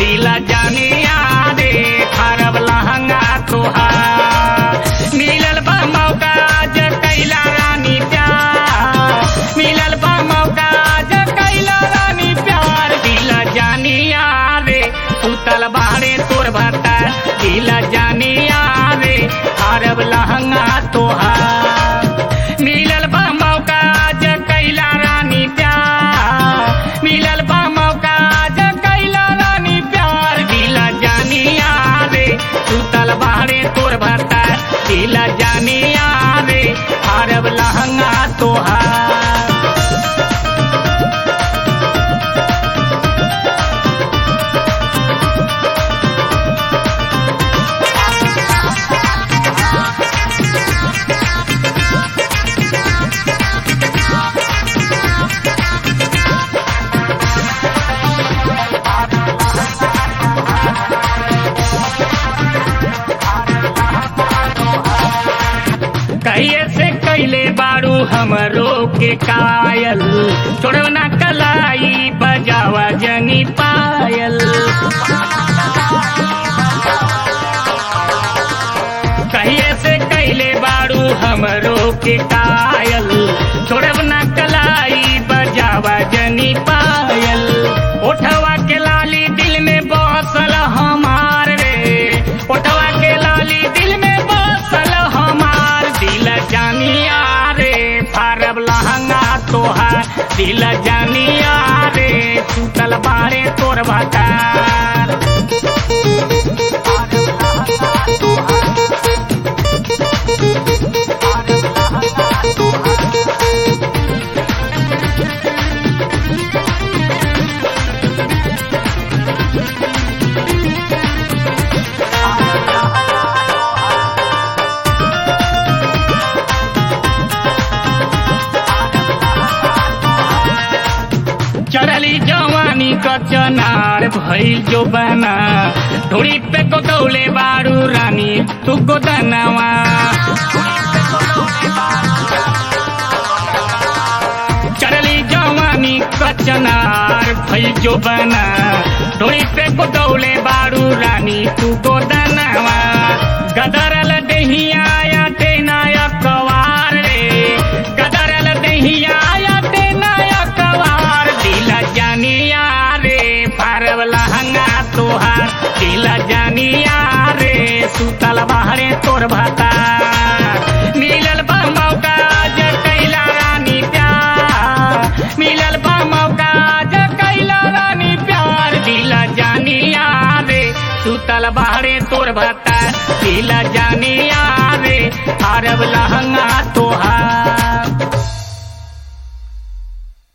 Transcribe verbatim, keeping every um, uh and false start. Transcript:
दिला जानिया रे खरब लहंगा तोहार मिलल बा मौका ज कैला रानी प्यार मिलल बा मौका ज कैला रानी प्यार दिला जानिया रे सुतल बाड़े तोर भता दिला जानिया रे खरब लहंगा तोहार मिलल बा मौका ज कैला रानी प्यार मिलल बा मौका ज कैला रानी प्यार दिला जानिया रे सुतल बाड़े तोर भता दिला जानिया रे खरब लहंगा तोहार कहिए से कैले बारू हमरो के कायल छोड़ो ना कलाई बजावा जनी पायल कहिए से कैले बारू हमरो के कायल छोड़ो ना कलाई बजावा जनी पायल उठवा के लाली दिल में बसल हमार रे उठवा के लाली दिल में बसल हमार दिला जानिया रे फारब लहंगा तोहार दिला जानिया रे सुतल बाड़े तोर भतार चढ़ली जवानी क चनार भइल जो बना ढोरी पे को दौले बारू रानी तू को दनवा चढ़ली जवानी क चनार भइल जो बना ढोरी पे को दौले बारू रानी तू को दनवा गदरल दहिया या तेनाया कवार रे गदरल दहिया या तेनाया कवार दिला जानिया रे फारब लहंगा तोहार दिला जानिया रे सुतल बाहरे तोर भतार मिलल बा मौका ज कैला रानी प्यार मिलल बा मौका ज कैला रानी प्यार दिला जानिया रे सुतल बाहरे तोर भतार दिला जानिया रे फारब लहंगा तोहार